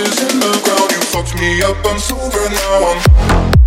ashes in the ground. You fucked me up, I'm sober now.